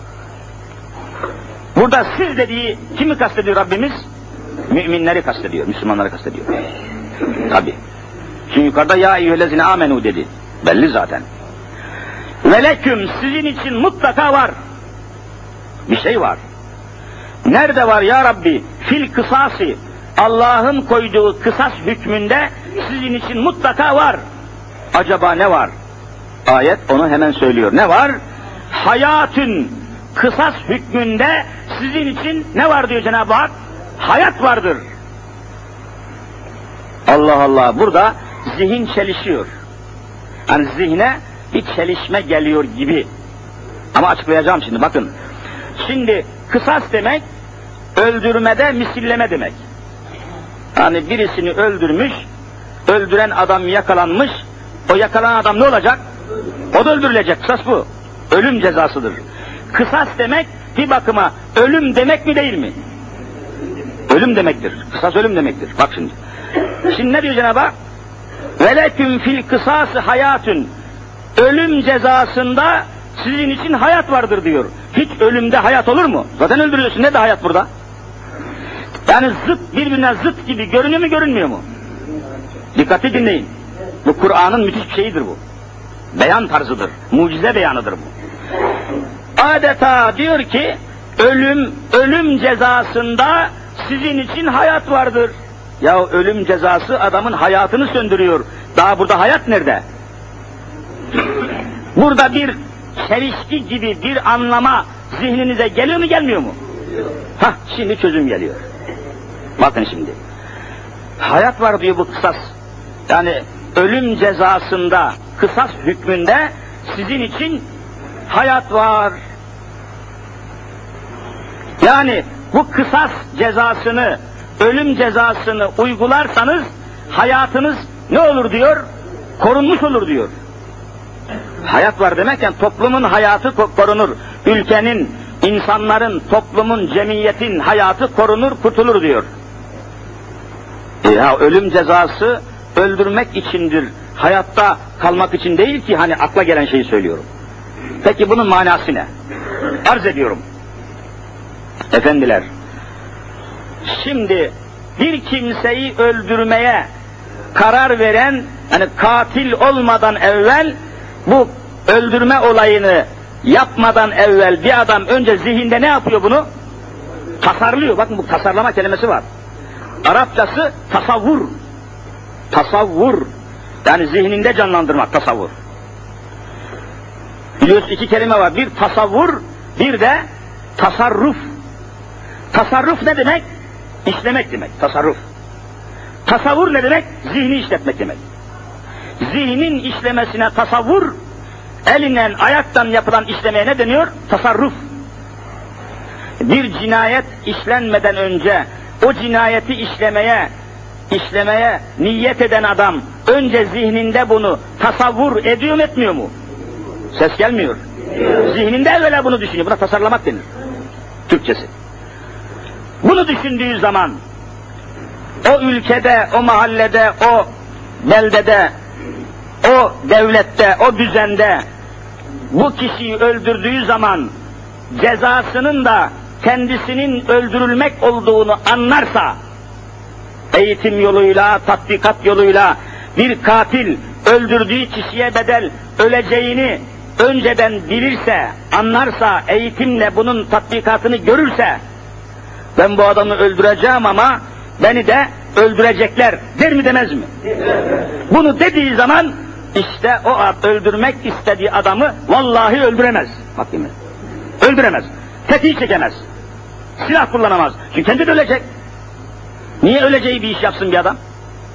Burada siz dediği kimi kastediyor Rabbimiz? Müminleri kastediyor, Müslümanları kastediyor. Tabi. Çünkü yukarıda ya eyyühellezine amenu dedi. Belli zaten. Ve leküm, sizin için mutlaka var. Bir şey var. Nerede var ya Rabbi? Fil kısası. Allah'ın koyduğu kısas hükmünde sizin için mutlaka var. Acaba ne var? Ayet onu hemen söylüyor. Ne var? Hayatın kısas hükmünde sizin için ne var diyor Cenab-ı Hak? Hayat vardır. Allah Allah, burada zihin çelişiyor. Hani zihne bir çelişme geliyor gibi. Ama açıklayacağım şimdi, bakın. Şimdi kısas demek, öldürmede misilleme demek. Hani birisini öldürmüş, öldüren adam yakalanmış, o yakalanan adam ne olacak? O da öldürülecek, kısas bu. Ölüm cezasıdır. Kısas demek bir bakıma ölüm demek mi değil mi? Ölüm demektir. Kısas ölüm demektir. Bak şimdi. Şimdi ne diyor Cenab-ı Hak? Veleküm fil kısası hayatun. Ölüm cezasında sizin için hayat vardır diyor. Hiç ölümde hayat olur mu? Zaten öldürüyorsun. Ne de hayat burada? Yani zıt, birbirine zıt gibi görünüyor mu görünmüyor mu? Dikkatli dinleyin. Bu Kur'an'ın müthiş bir şeyidir bu. Beyan tarzıdır, mucize beyanıdır bu. Adeta diyor ki, ölüm, ölüm cezasında sizin için hayat vardır. Ya ölüm cezası adamın hayatını söndürüyor. Daha burada hayat nerede? Burada bir çelişki gibi bir anlama zihninize geliyor mu gelmiyor mu? Hah, şimdi çözüm geliyor. Bakın şimdi. Hayat var diyor bu kısas. Yani ölüm cezasında, kısas hükmünde sizin için hayat var. Yani bu kısas cezasını, ölüm cezasını uygularsanız hayatınız ne olur diyor? Korunmuş olur diyor. Hayat var demek yani toplumun hayatı korunur. Ülkenin, insanların, toplumun, cemiyetin hayatı korunur, kurtulur diyor. Ya ölüm cezası öldürmek içindir. Hayatta kalmak için değil ki, hani akla gelen şeyi söylüyorum. Peki bunun manası ne? Arz ediyorum. Efendiler, şimdi bir kimseyi öldürmeye karar veren, hani katil olmadan evvel, bu öldürme olayını yapmadan evvel bir adam önce zihinde ne yapıyor bunu? Tasarlıyor. Bakın bu tasarlama kelimesi var. Arapçası tasavvur. Tasavvur. Yani zihninde canlandırmak, tasavvur. Biliyorsun iki kelime var. Bir tasavvur, bir de tasarruf. Tasarruf ne demek? İşlemek demek, tasarruf. Tasavvur ne demek? Zihni işletmek demek. Zihnin işlemesine tasavvur, elinden, ayaktan yapılan işlemeye ne deniyor? Tasarruf. Bir cinayet işlenmeden önce o cinayeti işlemeye, işlemeye niyet eden adam önce zihninde bunu tasavvur ediyor mu etmiyor mu? Ses gelmiyor. Zihninde evvela bunu düşünüyor. Buna tasarlamak denir. Türkçesi. Bunu düşündüğü zaman o ülkede, o mahallede, o beldede, o devlette, o düzende bu kişiyi öldürdüğü zaman cezasının da kendisinin öldürülmek olduğunu anlarsa, eğitim yoluyla, tatbikat yoluyla bir katil öldürdüğü kişiye bedel öleceğini önceden bilirse, anlarsa, eğitimle bunun tatbikatını görürse, ben bu adamı öldüreceğim ama beni de öldürecekler der mi demez mi? Bunu dediği zaman işte o öldürmek istediği adamı vallahi öldüremez. Bakayım. Öldüremez. Tetiği çekemez. Silah kullanamaz. Çünkü kendi de ölecek. Niye öleceği bir iş yapsın bir adam?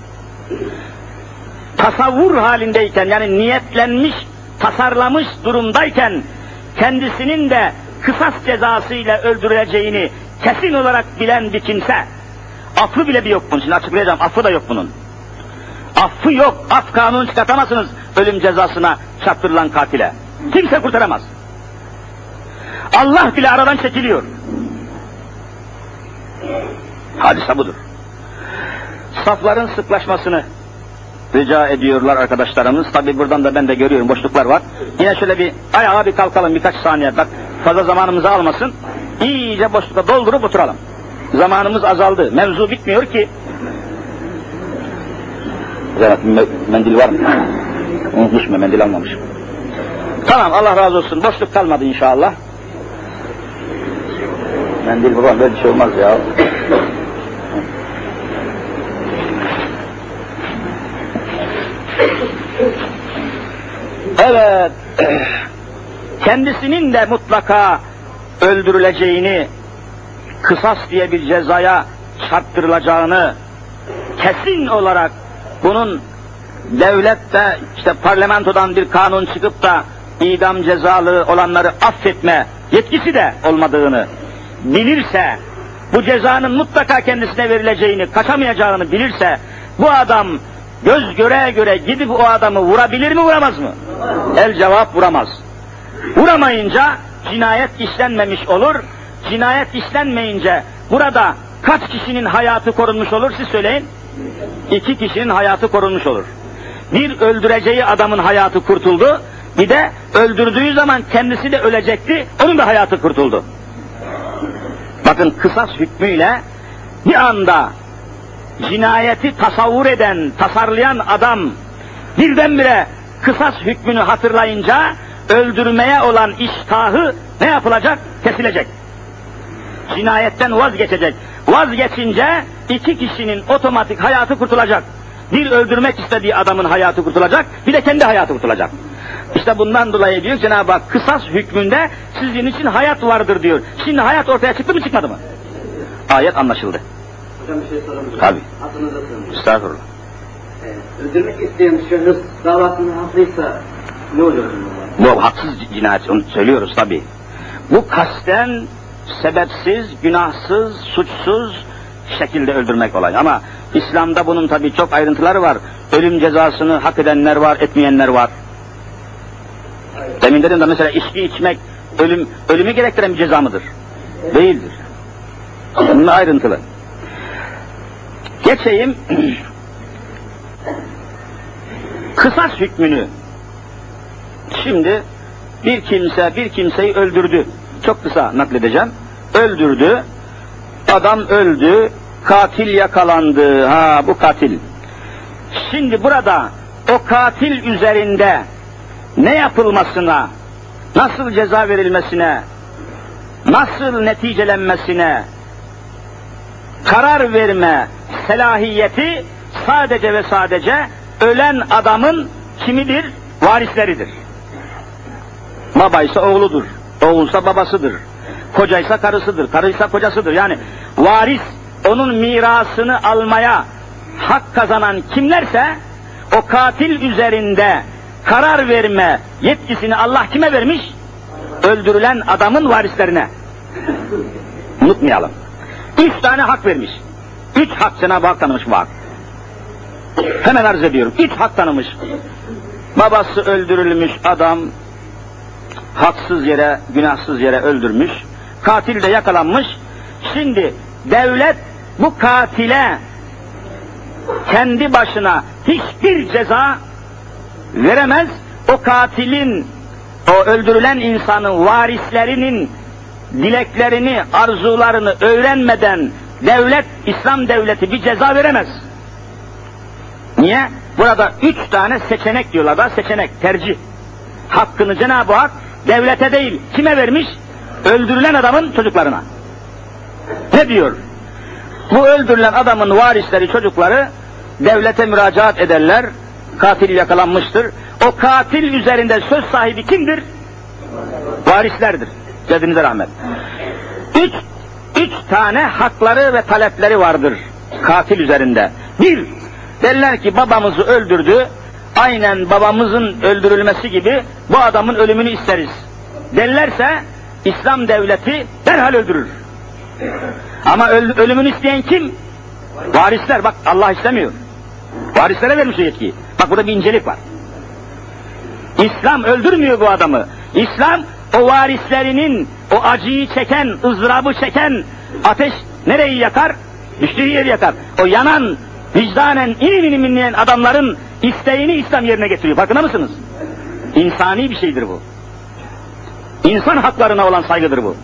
Tasavvur halindeyken, yani niyetlenmiş, tasarlamış durumdayken kendisinin de kısas cezasıyla öldürüleceğini kesin olarak bilen bir kimse, affı bile bir yok bunun. Şimdi açıklayacağım, affı da yok bunun. Affı yok, af kanunu çıkartamazsınız ölüm cezasına çarptırılan katile. Kimse kurtaramaz. Allah bile aradan çekiliyor. Hadise budur. Safların sıklaşmasını rica ediyorlar arkadaşlarımız. Tabi buradan da ben de görüyorum, boşluklar var. Yine şöyle bir ayağa bir kalkalım birkaç saniye. Bak fazla zamanımızı almasın. İyice boşlukta doldurup oturalım. Zamanımız azaldı. Mevzu bitmiyor ki. Evet, mendil var mı? Unutmuş mu? Mendil almamışım. Tamam, Allah razı olsun. Boşluk kalmadı inşallah. Mendil babam, böyle bir şey olmaz ya. Evet, kendisinin de mutlaka öldürüleceğini, kısas diye bir cezaya çarptırılacağını, kesin olarak bunun devlette, işte parlamentodan bir kanun çıkıp da idam cezalı olanları affetme yetkisi de olmadığını bilirse, bu cezanın mutlaka kendisine verileceğini, kaçamayacağını bilirse, bu adam göz göre göre gidip o adamı vurabilir mi, vuramaz mı? El cevap vuramaz. Vuramayınca cinayet işlenmemiş olur. Cinayet işlenmeyince burada kaç kişinin hayatı korunmuş olur, siz söyleyin? İki kişinin hayatı korunmuş olur. Bir öldüreceği adamın hayatı kurtuldu, bir de öldürdüğü zaman kendisi de ölecekti, onun da hayatı kurtuldu. Bakın kısas hükmüyle bir anda cinayeti tasavvur eden, tasarlayan adam birdenbire kısas hükmünü hatırlayınca öldürmeye olan iştahı ne yapılacak? Kesilecek. Cinayetten vazgeçecek. Vazgeçince iki kişinin otomatik hayatı kurtulacak. Bir öldürmek istediği adamın hayatı kurtulacak, bir de kendi hayatı kurtulacak. İşte bundan dolayı diyor Cenab-ı Hak kısas hükmünde sizin için hayat vardır diyor. Şimdi hayat ortaya çıktı mı çıkmadı mı? Ayet anlaşıldı. Hocam bir şey sorabilir miyim? Tabii. Adınıza sorayım. Estağfurullah. Ee, öldürmek isteyen şahıs davasının haklıysa ne olur? Bu haksız cinayet, onu söylüyoruz tabii. Bu kasten, sebepsiz, günahsız, suçsuz şekilde öldürmek olay. Ama İslam'da bunun tabii çok ayrıntıları var. Ölüm cezasını hak edenler var, etmeyenler var. Demin dedim de mesela içki içmek ölüm ölümü gerektiren bir ceza mıdır? Değildir. Bunun ayrıntılı. Geçeyim kısas hükmünü. Şimdi bir kimse bir kimseyi öldürdü. Çok kısa nakledeceğim. Öldürdü. Adam öldü. Katil yakalandı. Ha bu katil. Şimdi burada o katil üzerinde ne yapılmasına, nasıl ceza verilmesine, nasıl neticelenmesine karar verme selahiyeti sadece ve sadece ölen adamın kimidir? Varisleridir. Babaysa oğludur, oğulsa babasıdır, kocaysa karısıdır, karıysa kocasıdır. Yani varis onun mirasını almaya hak kazanan kimlerse o katil üzerinde karar verme yetkisini Allah kime vermiş? Öldürülen adamın varislerine. Unutmayalım. Üç tane hak vermiş. Üç hak Cenab-ı Hak tanımış bu hak. Hemen arz ediyorum. Üç hak tanımış. Babası öldürülmüş adam haksız yere, günahsız yere öldürmüş. Katil de yakalanmış. Şimdi devlet bu katile kendi başına hiçbir ceza veremez. O katilin, o öldürülen insanın varislerinin dileklerini, arzularını öğrenmeden devlet, İslam devleti bir ceza veremez. Niye? Burada üç tane seçenek diyorlar da, seçenek, tercih. Hakkını Cenab-ı Hak devlete değil, kime vermiş? Öldürülen adamın çocuklarına. Ne diyor? Bu öldürülen adamın varisleri, çocukları devlete müracaat ederler. Katil yakalanmıştır. O katil üzerinde söz sahibi kimdir? Varislerdir. Cedinize rahmet. Üç, üç tane hakları ve talepleri vardır katil üzerinde. Bir, derler ki babamızı öldürdü, aynen babamızın öldürülmesi gibi bu adamın ölümünü isteriz. Derlerse İslam devleti derhal öldürür. Ama öl, ölümünü isteyen kim? Varisler. Bak Allah istemiyor. Varislere vermiş o yetkiyi. Bak burada bir incelik var. İslam öldürmüyor bu adamı. İslam o varislerinin, o acıyı çeken, ızdırabı çeken ateş nereyi yakar? Düştüğü yeri yakar. O yanan, vicdanen inim inim inleyen adamların isteğini İslam yerine getiriyor. Farkında mısınız? İnsani bir şeydir bu. İnsan haklarına olan saygıdır bu.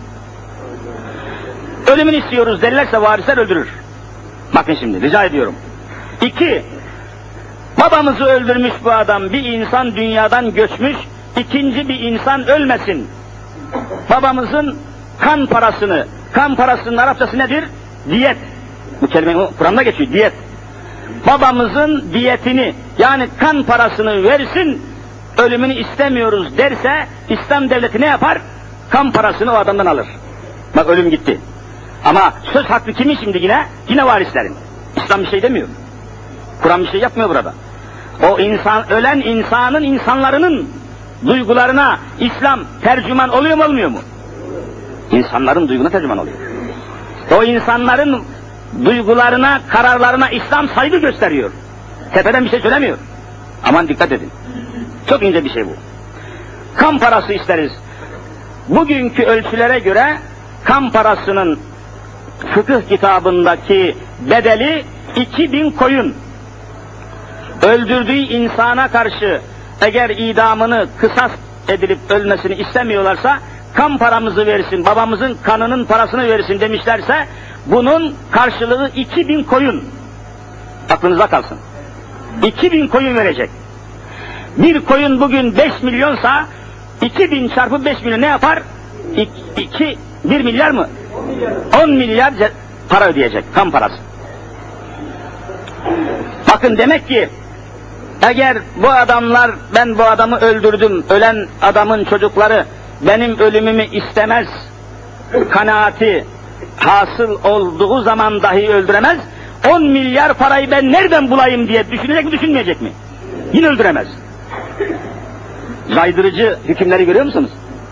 Ölümünü istiyoruz derlerse varisler öldürür. Bakın şimdi rica ediyorum. İki, babamızı öldürmüş bu adam, bir insan dünyadan göçmüş, ikinci bir insan ölmesin. Babamızın kan parasını, kan parasının Arapçası nedir? Diyet. Bu kelime Kur'an'da geçiyor, diyet. Babamızın diyetini, yani kan parasını versin, ölümünü istemiyoruz derse, İslam devleti ne yapar? Kan parasını o adamdan alır. Bak ölüm gitti. Ama söz hakkı kimin şimdi yine? Yine varislerin. İslam bir şey demiyor. Kur'an bir şey yapmıyor burada. O insan, ölen insanın, insanların duygularına İslam tercüman oluyor mu olmuyor mu? İnsanların duyguna tercüman oluyor. O insanların duygularına, kararlarına İslam saygı gösteriyor. Tepeden bir şey söylemiyor. Aman dikkat edin. Çok ince bir şey bu. Kan parası isteriz. Bugünkü ölçülere göre kan parasının fıkıh kitabındaki bedeli iki bin koyun. Öldürdüğü insana karşı eğer idamını kısas edilip ölmesini istemiyorlarsa kan paramızı versin, babamızın kanının parasını versin demişlerse bunun karşılığı iki bin koyun. Aklınıza kalsın. iki bin koyun verecek. Bir koyun bugün beş milyonsa iki bin çarpı beş milyon ne yapar? iki, bir milyar mı? on milyar para ödeyecek, kan parası. Bakın demek ki eğer bu adamlar, ben bu adamı öldürdüm, ölen adamın çocukları benim ölümümü istemez kanaati hasıl olduğu zaman dahi öldüremez, on milyar parayı ben nereden bulayım diye düşünecek mi, düşünmeyecek mi? Yine öldüremez. Caydırıcı hükümleri görüyor musunuz?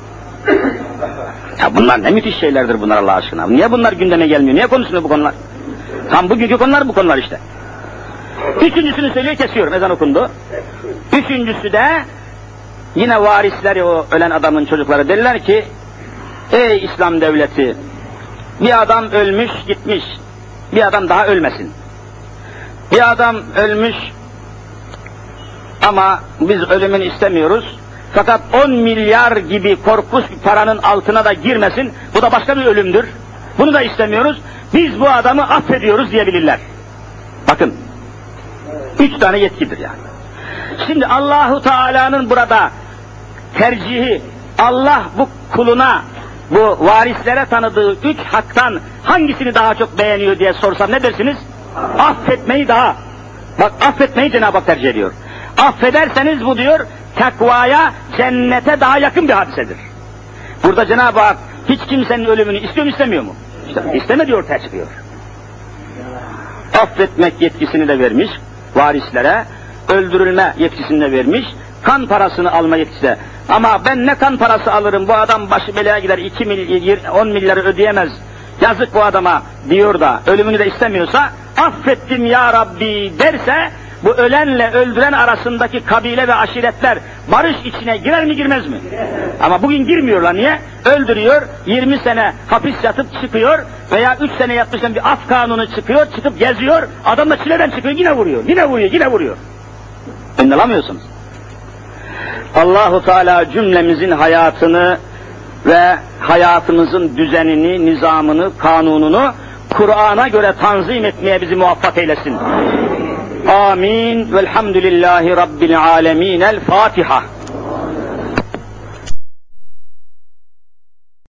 Ya bunlar ne müthiş şeylerdir bunlar Allah aşkına. Niye bunlar gündeme gelmiyor? Niye konuşuluyor bu konular? Tam bugünkü konular bu konular işte. Üçüncüsünü söylüyor, kesiyorum, ezan okundu. Üçüncüsü de yine varisleri, o ölen adamın çocukları derler ki, ey İslam devleti, bir adam ölmüş gitmiş, bir adam daha ölmesin. Bir adam ölmüş ama biz ölümünü istemiyoruz. Fakat on milyar gibi korkunç bir paranın altına da girmesin, bu da başka bir ölümdür. Bunu da istemiyoruz, biz bu adamı affediyoruz diyebilirler. Bakın, üç tane yetkidir yani. Şimdi Allahu Teala'nın burada tercihi, Allah bu kuluna, bu varislere tanıdığı üç haktan hangisini daha çok beğeniyor diye sorsam ne dersiniz? Affetmeyi daha. Bak, affetmeyi Cenab-ı Hak tercih ediyor. Affederseniz bu diyor, takvaya, cennete daha yakın bir hadisedir. Burada Cenab-ı Hak hiç kimsenin ölümünü istiyor mu, istemiyor mu? İşte isteme diyor, ortaya çıkıyor. Affetmek yetkisini de vermiş varislere, öldürülme yetkisini de vermiş, kan parasını alma yetkisi de. Ama ben ne kan parası alırım, bu adam başı belaya gider, iki milyar, on milyarı ödeyemez, yazık bu adama diyor da ölümünü de istemiyorsa, affettim ya Rabbi derse, bu ölenle öldüren arasındaki kabile ve aşiretler barış içine girer mi, girmez mi? Ama bugün girmiyorlar, niye? Öldürüyor, yirmi sene hapis yatıp çıkıyor veya üç sene yatmıştan bir af kanunu çıkıyor, çıkıp geziyor, adam da çileden çıkıyor, yine vuruyor, yine vuruyor, yine vuruyor. Anlamıyorsunuz. Allahu Teala cümlemizin hayatını ve hayatımızın düzenini, nizamını, kanununu Kur'an'a göre tanzim etmeye bizi muvaffak eylesin. Amin. Velhamdülillahi Rabbil alemin. El Fatiha.